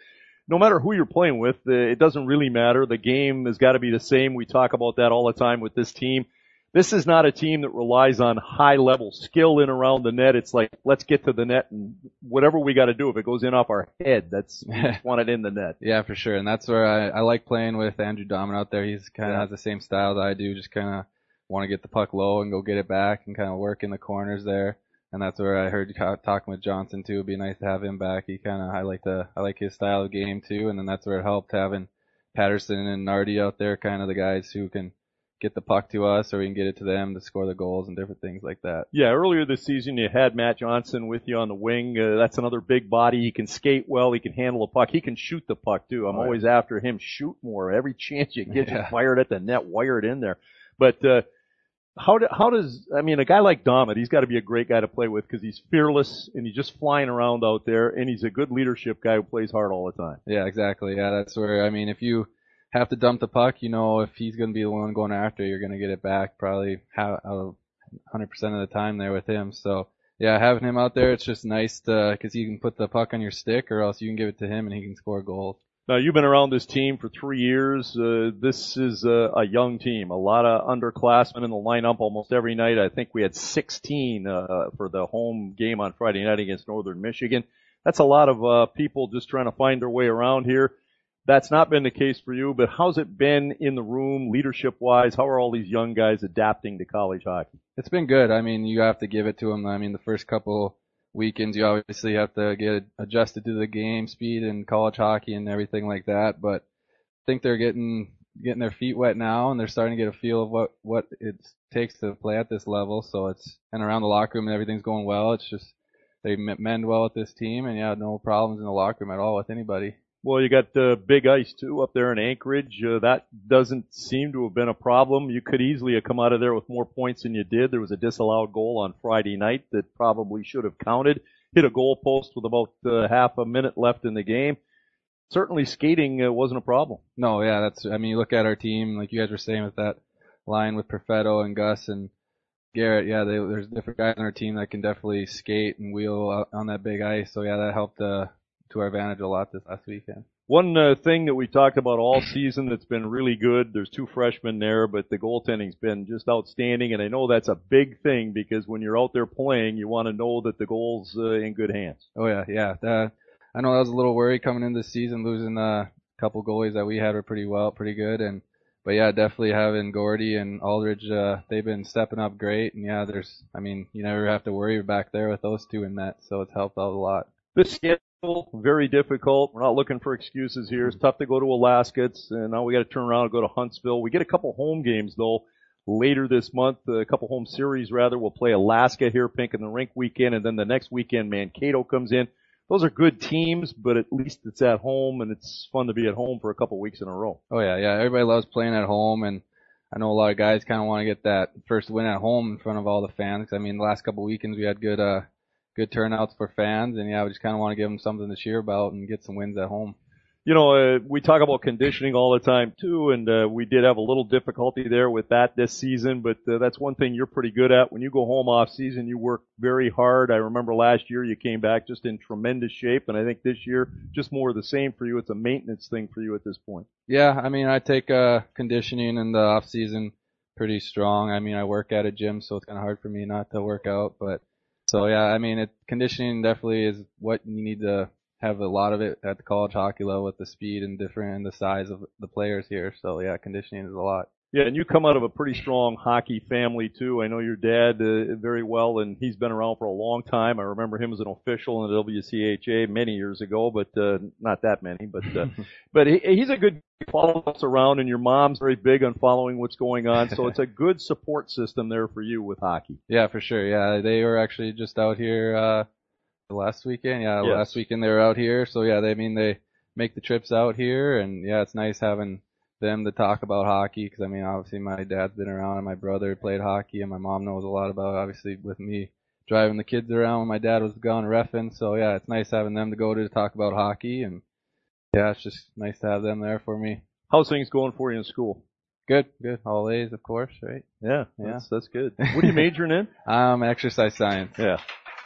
no matter who you're playing with, uh, it doesn't really matter. The game has got to be the same. We talk about that all the time with this team. This is not a team that relies on high-level skill in around the net. It's like, let's get to the net and whatever we got to do. If it goes in off our head, that's, we just want it in the net. Yeah, for sure. And that's where I, I like playing with Andrew Domin out there. He's kind of Yeah. has the same style that I do. Just kind of want to get the puck low and go get it back and kind of work in the corners there. And that's where I heard you talking with Johnson too. It'd be nice to have him back. He kind of, I like the, I like his style of game too. And then that's where it helped having Patterson and Nardi out there, kind of the guys who can get the puck to us, or we can get it to them to score the goals and different things like that. Yeah, earlier this season you had Matt Johnson with you on the wing. Uh, that's another big body. He can skate well. He can handle a puck. He can shoot the puck too. I'm Oh, yeah. always after him. Shoot more. Every chance you get, Yeah. you fire it at the net, wire it in there. But uh, how do, how does I mean a guy like Domin? He's got to be a great guy to play with because he's fearless and he's just flying around out there, and he's a good leadership guy who plays hard all the time. Yeah, exactly. Yeah, that's where, I mean, if you have to dump the puck, you know, if he's going to be the one going after, you're going to get it back probably out of one hundred percent of the time there with him. So, yeah, having him out there, it's just nice to, because you can put the puck on your stick, or else you can give it to him and he can score goals. Now, you've been around this team for three years. Uh, this is a, a young team. A lot of underclassmen in the lineup almost every night. I think we had sixteen uh, for the home game on Friday night against Northern Michigan. That's a lot of uh, people just trying to find their way around here. That's not been the case for you, but how's it been in the room, leadership-wise? How are all these young guys adapting to college hockey? It's been good. I mean, you have to give it to them. I mean, the first couple weekends, you obviously have to get adjusted to the game speed and college hockey and everything like that, but I think they're getting getting their feet wet now, and they're starting to get a feel of what, what it takes to play at this level. So it's, and around the locker room, everything's going well. It's just, they mend well with this team, and yeah, no problems in the locker room at all with anybody. Well, you got uh, Big Ice, too, up there in Anchorage. Uh, that doesn't seem to have been a problem. You could easily have come out of there with more points than you did. There was a disallowed goal on Friday night that probably should have counted. Hit a goal post with about uh, half a minute left in the game. Certainly skating uh, wasn't a problem. No, yeah, that's, I mean, you look at our team, like you guys were saying with that line with Perfetto and Gus and Garrett, yeah, they, there's different guys on our team that can definitely skate and wheel on that big ice. So yeah, that helped, uh, to our advantage a lot this last weekend. One uh, thing that we talked about all season that's been really good, there's two freshmen there, but the goaltending's been just outstanding, and I know that's a big thing because when you're out there playing, you want to know that the goal's uh, in good hands. Oh yeah, yeah. That, I know that was a little worry coming into the season, losing uh, a couple goalies that we had were pretty well, pretty good, and but yeah, definitely having Gordy and Aldridge, uh, they've been stepping up great, and yeah, there's, I mean, you never have to worry back there with those two in net, so it's helped out a lot. This schedule, very difficult. We're not looking for excuses here. It's tough to go to Alaska. It's, and now we got to turn around and go to Huntsville. We get a couple home games though later this month. A couple home series rather. We'll play Alaska here, Pink in the Rink weekend, and then the next weekend Mankato comes in. Those are good teams, but at least it's at home, and it's fun to be at home for a couple weeks in a row. Oh yeah, yeah. Everybody loves playing at home, and I know a lot of guys kind of want to get that first win at home in front of all the fans. I mean, the last couple weekends we had good, uh, good turnouts for fans, and yeah, we just kind of want to give them something to cheer about and get some wins at home. You know, uh, we talk about conditioning all the time too, and uh, we did have a little difficulty there with that this season, but uh, that's one thing you're pretty good at. When you go home off season, you work very hard. I remember last year you came back just in tremendous shape, and I think this year just more of the same for you. It's a maintenance thing for you at this point. Yeah, I mean, I take uh, conditioning in the off season pretty strong. I mean, I work at a gym, so it's kind of hard for me not to work out, but so yeah, I mean, it, conditioning definitely is what you need to have a lot of it at the college hockey level with the speed and different and the size of the players here. So yeah, conditioning is a lot. Yeah, and you come out of a pretty strong hockey family too. I know your dad uh, very well, and he's been around for a long time. I remember him as an official in the W C H A many years ago, but uh, not that many. But uh, but he, he's a good follow us around, and your mom's very big on following what's going on. So it's a good support system there for you with hockey. Yeah, for sure. Yeah, they were actually just out here uh last weekend. Yeah, yes. last weekend they were out here. So yeah, they I mean they make the trips out here, and yeah, it's nice having them to talk about hockey, because I mean obviously my dad's been around and my brother played hockey and my mom knows a lot about it, obviously with me driving the kids around when my dad was gone reffing. So yeah, it's nice having them to go to, to talk about hockey, and yeah, it's just nice to have them there for me. How's things going for you in school? Good, good. All A's, of course, right? Yeah, Yeah. that's, that's good. What are you majoring in? Um, exercise science. Yeah.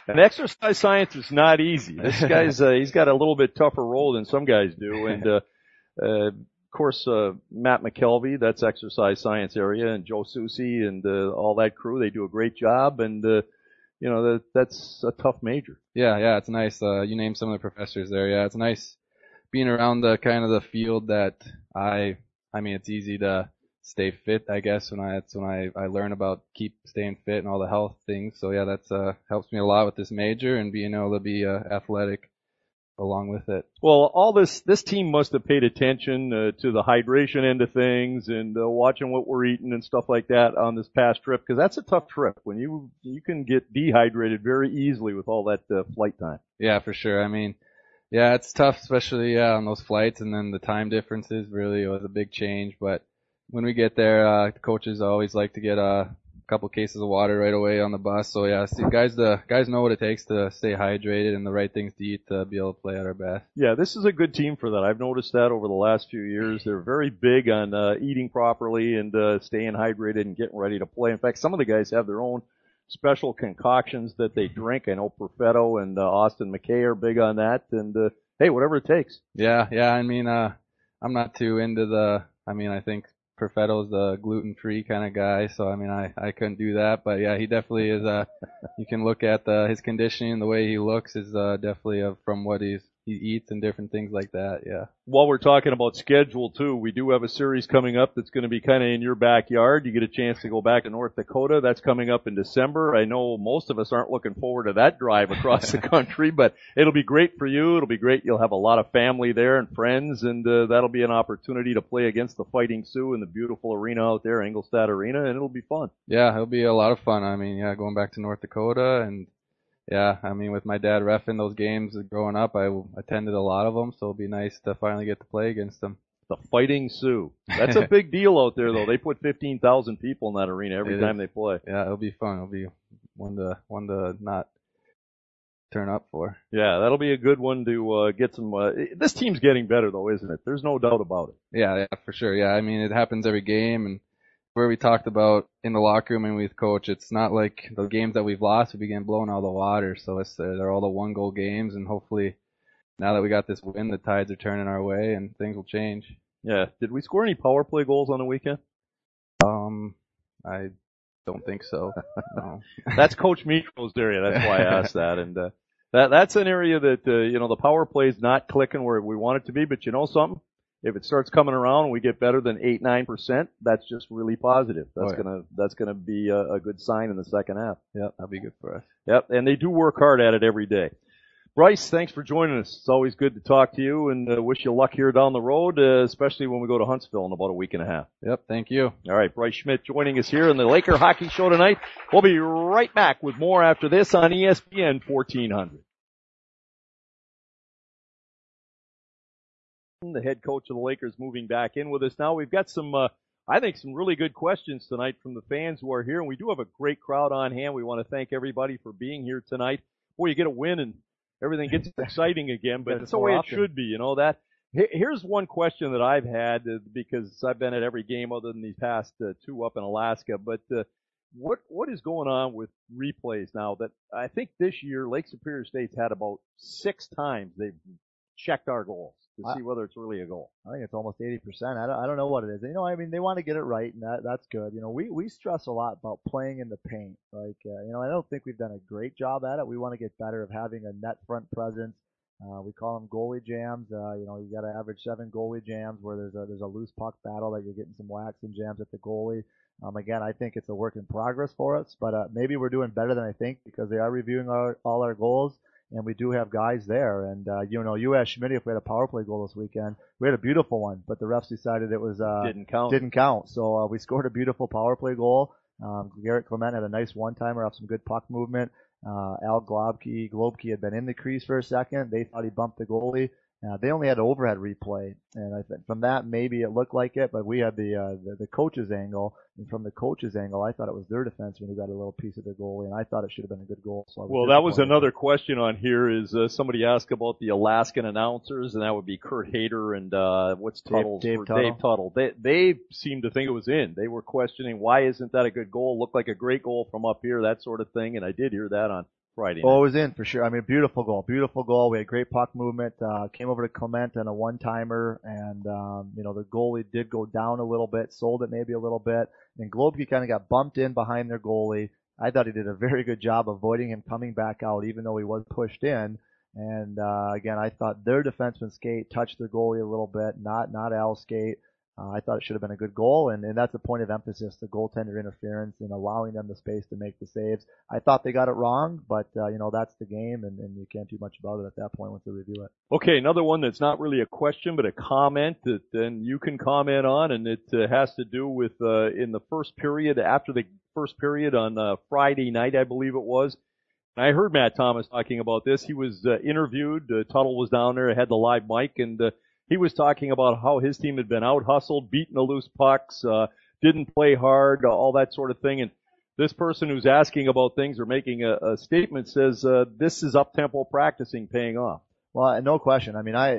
And exercise science is not easy. This guy's, uh, he's got a little bit tougher role than some guys do. And, uh, uh, of course, uh, Matt McKelvey, that's exercise science area, and Joe Susi and, uh, all that crew, they do a great job. And, uh, you know, that, that's a tough major. Yeah, yeah, it's nice. Uh, you named some of the professors there. Yeah, it's nice being around the kind of the field that I, I mean, it's easy to stay fit, I guess, when I, that's when I, I learn about keep staying fit and all the health things. So yeah, that's, uh, helps me a lot with this major and being able to be, uh, athletic along with it. Well, all this, this team must have paid attention, uh, to the hydration end of things and, uh, watching what we're eating and stuff like that on this past trip, cause that's a tough trip when you, you can get dehydrated very easily with all that, uh, flight time. Yeah, for sure. I mean, yeah, it's tough, especially, yeah, on those flights, and then the time differences really was a big change, but when we get there, uh, the coaches always like to get uh, a couple cases of water right away on the bus. So yeah, see, guys, the guys know what it takes to stay hydrated and the right things to eat to be able to play at our best. Yeah, this is a good team for that. I've noticed that over the last few years. They're very big on uh, eating properly and uh, staying hydrated and getting ready to play. In fact, some of the guys have their own special concoctions that they drink. I know Perfetto and uh, Austin McKay are big on that. And uh, hey, whatever it takes. Yeah, yeah. I mean, uh, I'm not too into the. I mean, I think Perfetto's the gluten-free kind of guy, so I mean, I, I couldn't do that, but yeah, he definitely is, uh, you can look at, uh, his conditioning, the way he looks is, uh, definitely uh, from what he's, he eats and different things like that, yeah. While we're talking about schedule too, we do have a series coming up that's going to be kind of in your backyard. You get a chance to go back to North Dakota. That's coming up in December. I know most of us aren't looking forward to that drive across the country, but it'll be great for you. It'll be great. You'll have a lot of family there and friends, and uh, that'll be an opportunity to play against the Fighting Sioux in the beautiful arena out there, Engelstad Arena, and it'll be fun. Yeah, it'll be a lot of fun. I mean, yeah, going back to North Dakota, and yeah, I mean, with my dad reffing those games growing up, I attended a lot of them, so it'll be nice to finally get to play against them. The Fighting Sioux. That's a big deal out there, though. They put fifteen thousand people in that arena every it time is. they play. Yeah, it'll be fun. It'll be one to one to not turn up for. Yeah, that'll be a good one to uh, get some. Uh, this team's getting better, though, isn't it? There's no doubt about it. Yeah, yeah, for sure. Yeah, I mean, it happens every game, and where we talked about in the locker room and with coach, it's not like the games that we've lost, we begin blowing out of the water. So it's, uh, they're all the one goal games, and hopefully now that we got this win, the tides are turning our way and things will change. Yeah. Did we score any power play goals on the weekend? Um, I don't think so. No. That's Coach Mitro's area. That's why I asked that. And, uh, that, that's an area that, uh, you know, the power play's not clicking where we want it to be, but you know something? If it starts coming around and we get better than eight, nine percent, that's just really positive. That's oh, yeah. gonna, that's gonna be a, a good sign in the second half. Yep, that'll be good for us. Yep, and they do work hard at it every day. Bryce, thanks for joining us. It's always good to talk to you, and uh, wish you luck here down the road, uh, especially when we go to Huntsville in about a week and a half. Yep, thank you. All right, Bryce Schmidt joining us here in the Laker Hockey Show tonight. We'll be right back with more after this on E S P N fourteen hundred. The head coach of the Lakers moving back in with us now. We've got some, uh, I think some really good questions tonight from the fans who are here, and we do have a great crowd on hand. We want to thank everybody for being here tonight. Boy, you get a win and everything gets exciting again, but it's the way it should be, you know that. Here's one question that I've had, uh, because I've been at every game other than these past uh, two up in Alaska, but uh, what what is going on with replays now that I think this year Lake Superior State's had about six times they've checked our goals to see whether it's really a goal. I think it's almost eighty percent. I don't, I don't know what it is. You know, I mean, they want to get it right, and that, that's good. You know, we, we stress a lot about playing in the paint. Like, uh, you know, I don't think we've done a great job at it. We want to get better of having a net front presence. Uh, we call them goalie jams. Uh, you know, you got to average seven goalie jams where there's a, there's a loose puck battle that you're getting some whacks and jams at the goalie. Um, again, I think it's a work in progress for us, but, uh, maybe we're doing better than I think because they are reviewing our, all our goals. And we do have guys there. And, uh, you know, you asked Schmidt if we had a power play goal this weekend. We had a beautiful one, but the refs decided it was, uh, didn't count. Didn't count. So, uh, we scored a beautiful power play goal. Um, Garrett Clement had a nice one-timer off some good puck movement. Uh, Al Globke, Globke had been in the crease for a second. They thought he bumped the goalie. Uh, they only had overhead replay, and I think from that maybe it looked like it, but we had the, uh, the the coach's angle, and from the coach's angle, I thought it was their defenseman who got a little piece of their goalie, and I thought it should have been a good goal. So I was well, that was another question on here. Is uh, somebody asked about the Alaskan announcers, and that would be Kurt Hader and uh what's Tuttle's Dave, for Dave Tuttle. Dave Tuttle. They they seemed to think it was in. They were questioning why isn't that a good goal? Looked like a great goal from up here, that sort of thing. And I did hear that on Friday Oh, night. it was in for sure. I mean, beautiful goal, beautiful goal. We had great puck movement. Uh, came over to Clement on a one-timer, and um, you know the goalie did go down a little bit, sold it maybe a little bit, and Globke kind of got bumped in behind their goalie. I thought he did a very good job avoiding him coming back out, even though he was pushed in. And uh, again, I thought their defenseman skate touched their goalie a little bit, not not Al's skate. Uh, I thought it should have been a good goal, and, and that's a point of emphasis, the goaltender interference and allowing them the space to make the saves. I thought they got it wrong, but, uh, you know, that's the game, and, and you can't do much about it at that point once they review it. Okay, another one that's not really a question, but a comment that then you can comment on, and it uh, has to do with uh, in the first period, after the first period on uh, Friday night, I believe it was. I heard Matt Thomas talking about this. He was uh, interviewed. Uh, Tuttle was down there, had the live mic, and uh, he was talking about how his team had been out-hustled, beaten the loose pucks, uh, didn't play hard, uh, all that sort of thing. And this person who's asking about things or making a, a statement says, uh, this is up-tempo practicing paying off. Well, no question. I mean, I,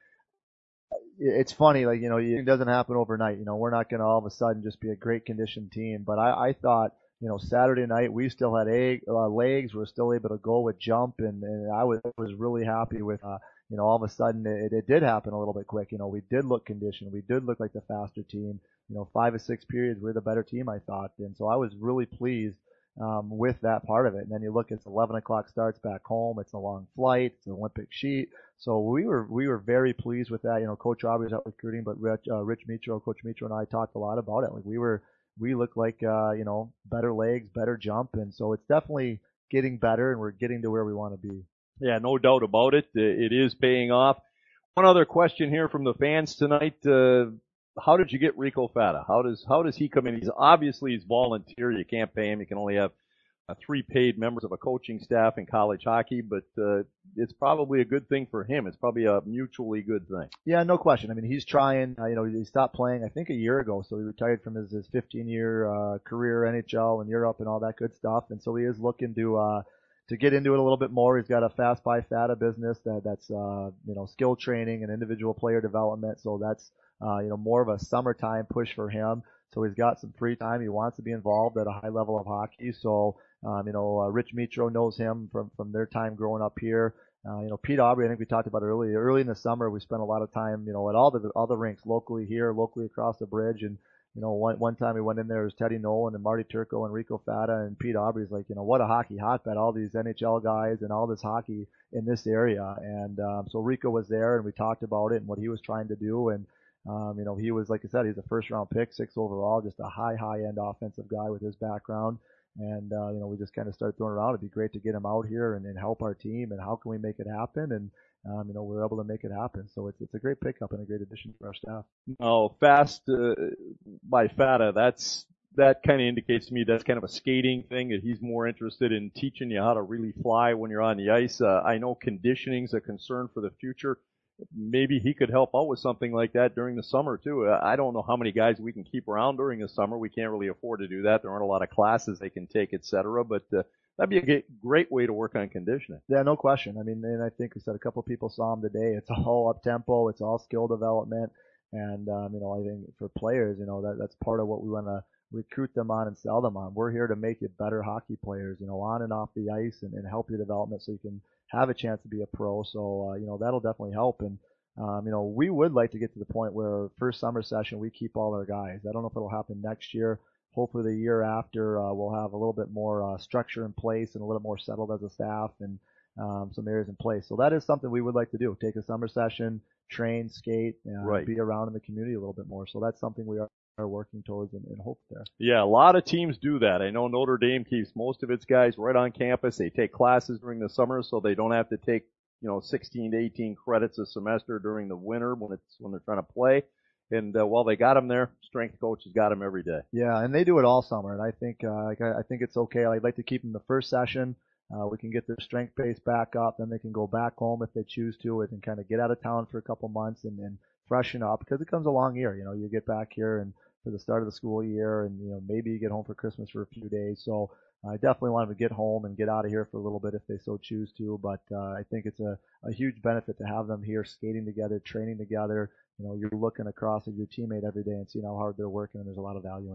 it's funny, like, you know, it doesn't happen overnight. You know, we're not going to all of a sudden just be a great conditioned team. But I, I thought, you know, Saturday night we still had egg, uh, legs. We were still able to go with jump, and, and I was was really happy with, uh, you know, all of a sudden it, it did happen a little bit quick. You know, we did look conditioned. We did look like the faster team. You know, five or six periods we're the better team, I thought, and so I was really pleased um, with that part of it. And then you look, it's eleven o'clock starts back home. It's a long flight. It's an Olympic sheet. So we were we were very pleased with that. You know, Coach Aubrey was out recruiting, but Rich, uh, Rich Mitro, Coach Mitro, and I talked a lot about it. Like we were. We look like, uh, you know, better legs, better jump. And so it's definitely getting better, and we're getting to where we want to be. Yeah, no doubt about it. It is paying off. One other question here from the fans tonight. Uh, how did you get Rico Fata? How does, how does he come in? He's obviously he's volunteer. You can't pay him. You can only have uh, three paid members of a coaching staff in college hockey, but, uh, it's probably a good thing for him. It's probably a mutually good thing. Yeah, no question. I mean, he's trying, uh, you know, he stopped playing, I think, a year ago. So he retired from his, his fifteen year, uh, career, N H L and Europe and all that good stuff. And so he is looking to, uh, to get into it a little bit more. He's got a Fast by Fata business that, that's, uh, you know, skill training and individual player development. So that's, uh, you know, more of a summertime push for him. So he's got some free time. He wants to be involved at a high level of hockey. So, um, you know, uh, Rich Mitro knows him from, from their time growing up here. Uh, you know, Pete Aubrey, I think we talked about earlier. Early in the summer, we spent a lot of time, you know, at all the all the rinks locally here, locally across the bridge. And, you know, one one time we went in there, it was Teddy Nolan and Marty Turco and Rico Fata, and Pete Aubrey's like, you know, what a hockey hotbed, all these N H L guys and all this hockey in this area. And um, so Rico was there, and we talked about it and what he was trying to do. And, um, you know, he was, like I said, he's a first round pick, six overall, just a high, high end offensive guy with his background. And, uh, you know, we just kind of started throwing around. It'd be great to get him out here and, and help our team. And how can we make it happen? And, um, you know, we're able to make it happen. So it's, it's a great pickup and a great addition to our staff. Oh, fast, uh, by Fata, that's, that kind of indicates to me that's kind of a skating thing, that he's more interested in teaching you how to really fly when you're on the ice. Uh, I know conditioning's a concern for the future. Maybe he could help out with something like that during the summer too. I don't know how many guys we can keep around during the summer. We can't really afford to do that. There aren't a lot of classes they can take, et cetera. But uh, that'd be a great way to work on conditioning. Yeah, no question. I mean, and I think we said a couple of people saw him today. It's all up tempo. It's all skill development. And, um, you know, I think for players, you know, that, that's part of what we want to recruit them on and sell them on. We're here to make you better hockey players, you know, on and off the ice, and, and help your development so you can have a chance to be a pro. So, uh, you know, that'll definitely help. And, um, you know, we would like to get to the point where first summer session, we keep all our guys. I don't know if it'll happen next year. Hopefully the year after, uh, we'll have a little bit more, uh, structure in place and a little more settled as a staff, and, um, some areas in place. So that is something we would like to do. Take a summer session, train, skate, uh, right. be around in the community a little bit more. So that's something we are. are working towards and, and hope there. Yeah, a lot of teams do that. I know Notre Dame keeps most of its guys right on campus. They take classes during the summer so they don't have to take, you know, sixteen to eighteen credits a semester during the winter when it's when they're trying to play. And uh, while they got them there, strength coaches got them every day. Yeah, and they do it all summer. And I think uh, like I, I think it's okay. I'd like to keep them the first session. Uh, we can get their strength base back up, then they can go back home if they choose to, and kind of get out of town for a couple months and, and freshen up, because it comes a long year. You know, you get back here and for the start of the school year, and you know maybe you get home for Christmas for a few days. So I definitely want them to get home and get out of here for a little bit if they so choose to. But uh, I think it's a, a huge benefit to have them here skating together, training together. You know, you're looking across at your teammate every day and seeing how hard they're working, and there's a lot of value in that.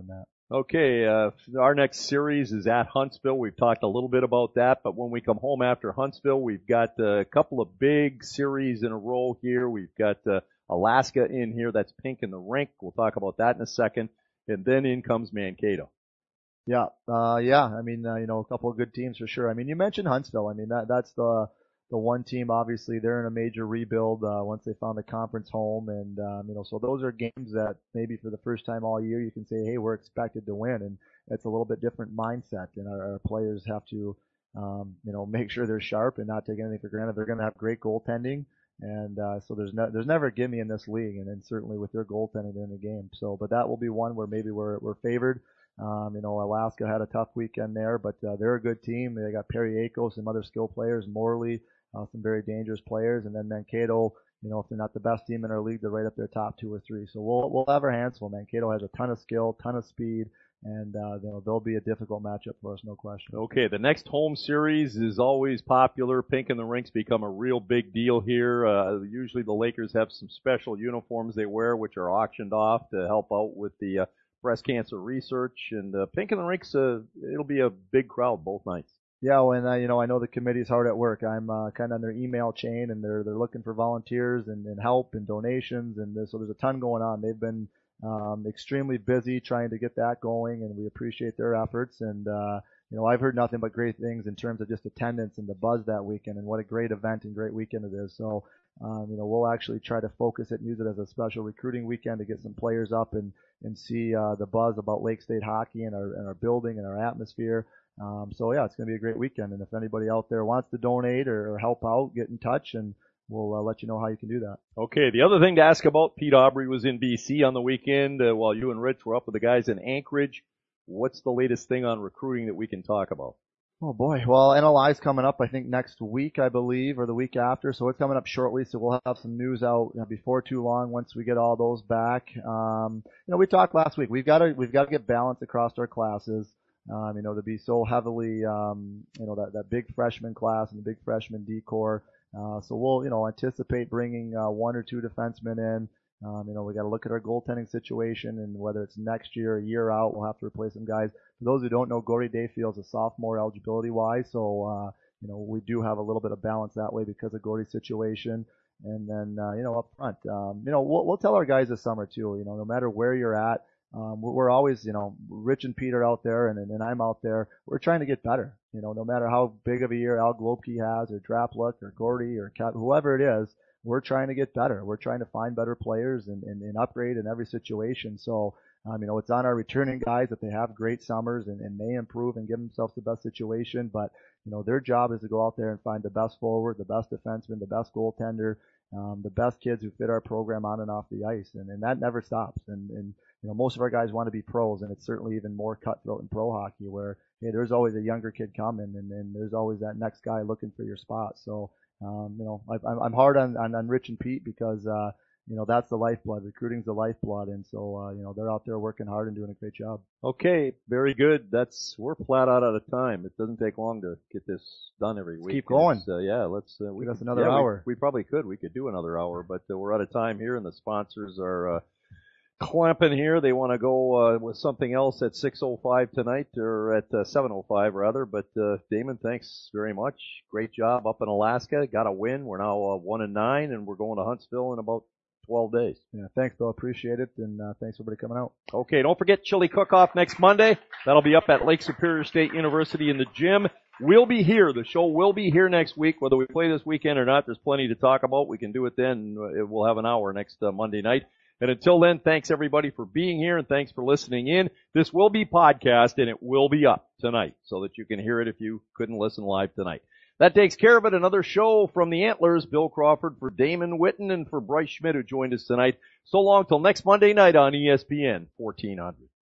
Okay, uh, our next series is at Huntsville. We've talked a little bit about that, but when we come home after Huntsville, we've got a couple of big series in a row here. We've got uh, Alaska in here. That's pink in the rink. We'll talk about that in a second. And then in comes Mankato. Yeah, uh, yeah. I mean, uh, you know, a couple of good teams for sure. I mean, you mentioned Huntsville. I mean, that that's the the one team. Obviously, they're in a major rebuild uh, once they found the conference home, and um, you know, so those are games that maybe for the first time all year you can say, hey, we're expected to win, and it's a little bit different mindset, and our, our players have to, um, you know, make sure they're sharp and not take anything for granted. They're going to have great goaltending. And, uh, so there's no, there's never a gimme in this league, and then certainly with their goaltending in the game. So, but that will be one where maybe we're, we're favored. Um, you know, Alaska had a tough weekend there, but, uh, they're a good team. They got Perry Ako, some other skill players, Morley, uh, some very dangerous players. And then Mankato, you know, if they're not the best team in our league, they're right up there top two or three. So we'll, we'll have our hands full. Mankato has a ton of skill, ton of speed. And, uh, they'll, they'll be a difficult matchup for us, no question. Okay, the next home series is always popular. Pink in the Rink's become a real big deal here. Uh, usually the Lakers have some special uniforms they wear, which are auctioned off to help out with the, uh, breast cancer research. And, uh, Pink in the Rink's, uh, it'll be a big crowd both nights. Yeah, when, uh, you know, I know the committee's hard at work. I'm, uh, kind of on their email chain, and they're, they're looking for volunteers and, and help and donations. And so there's a ton going on. They've been, Um, extremely busy trying to get that going, and we appreciate their efforts. And, uh, you know, I've heard nothing but great things in terms of just attendance and the buzz that weekend, and what a great event and great weekend it is. So, um, you know, we'll actually try to focus it and use it as a special recruiting weekend to get some players up and, and see, uh, the buzz about Lake State hockey and our, and our building and our atmosphere. Um, so yeah, it's going to be a great weekend. And if anybody out there wants to donate or, or help out, get in touch, and we'll uh, let you know how you can do that. Okay, the other thing to ask about, Pete Aubry was in B C on the weekend uh, while you and Rich were up with the guys in Anchorage. What's the latest thing on recruiting that we can talk about? Oh boy, well, N L I's coming up, I think next week, I believe, or the week after, so it's coming up shortly, so we'll have some news out you know, before too long once we get all those back. Um, you know, we talked last week, we've got to, we've got to get balance across our classes. Um, you know, to be so heavily, um, you know, that, that big freshman class and the big freshman D-core. Uh, so we'll, you know, anticipate bringing, uh, one or two defensemen in. Um, you know, we got to look at our goaltending situation, and whether it's next year or a year out, we'll have to replace some guys. For those who don't know, Gordy Dayfield's a sophomore eligibility wise. So, uh, you know, we do have a little bit of balance that way because of Gordy's situation. And then, uh, you know, up front, um, you know, we'll, we'll tell our guys this summer too, you know, no matter where you're at, Um, we're, we're always, you know, Rich and Pete are out there, and, and I'm out there. We're trying to get better. You know, no matter how big of a year Al Globke has, or Drapluck, or Gordy, or Cat, whoever it is, we're trying to get better. We're trying to find better players and, and, and upgrade in every situation. So, um, you know, it's on our returning guys that they have great summers and, and may improve and give themselves the best situation. But, you know, their job is to go out there and find the best forward, the best defenseman, the best goaltender, um, the best kids who fit our program on and off the ice. And, and that never stops. And, and, you know, most of our guys want to be pros, and it's certainly even more cutthroat in pro hockey where, hey, there's always a younger kid coming, and, and there's always that next guy looking for your spot. So, um, you know, I, I'm hard on, on, on Rich and Pete because, uh, you know, that's the lifeblood. Recruiting's the lifeblood. And so, uh, you know, they're out there working hard and doing a great job. Okay, very good. That's, we're flat out out of time. It doesn't take long to get this done every week. Keep going. Uh, yeah, let's, uh, we Give us could- another yeah, we- hour. We, probably could. We could do another hour, but uh, we're out of time here, and the sponsors are, uh, clamping here. They want to go uh, with something else at six oh five tonight, or at uh, seven oh five rather. But uh, Damon, thanks very much. Great job up in Alaska. Got a win. We're now uh, one and nine, and we're going to Huntsville in about twelve days. Yeah, thanks, Bill. Appreciate it, and uh, thanks everybody coming out. Okay, don't forget Chili Cook-Off next Monday. That'll be up at Lake Superior State University in the gym. We'll be here. The show will be here next week. Whether we play this weekend or not, there's plenty to talk about. We can do it then. We'll have an hour next uh, Monday night. And until then, thanks everybody for being here, and thanks for listening in. This will be podcast, and it will be up tonight so that you can hear it if you couldn't listen live tonight. That takes care of it. Another show from the Antlers. Bill Crawford for Damon Witten and for Bryce Schmidt, who joined us tonight. So long till next Monday night on E S P N fourteen hundred.